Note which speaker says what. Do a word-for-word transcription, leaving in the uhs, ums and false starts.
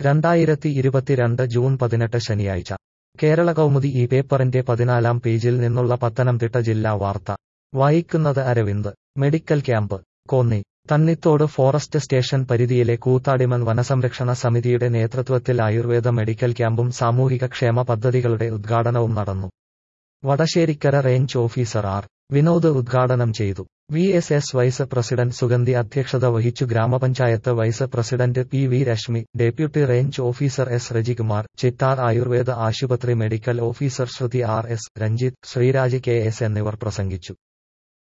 Speaker 1: രണ്ടായിരത്തി ഇരുപത്തിരണ്ട് ജൂൺ പതിനെട്ട് ശനിയാഴ്ച കേരള കൗമുദി ഈ പേപ്പറിന്റെ പതിനാലാം പേജിൽ നിന്നുള്ള പത്തനംതിട്ട ജില്ലാ വാർത്ത വായിക്കുന്നത് Aravind. Medical camp Konni. Thannithodu forest station പരിധിയിലെ കൂത്താടിമൺ വനസംരക്ഷണ സമിതിയുടെ നേതൃത്വത്തിൽ ആയുർവേദ മെഡിക്കൽ ക്യാമ്പും സാമൂഹിക ക്ഷേമ പദ്ധതികളുടെ ഉദ്ഘാടനവും നടന്നു. Vadasserikkara range officer R. Vinod ഉദ്ഘാടനം ചെയ്തു. V S S vice president Sugandhi അധ്യക്ഷത വഹിച്ചു. ഗ്രാമപഞ്ചായത്ത് vice president P V Rashmi, deputy range officer S Rajikumar, Chittar Ayurveda ആശുപത്രി medical officer Shruthi R S, Ranjith, Sreeraj K S എന്നിവർ പ്രസംഗിച്ചു.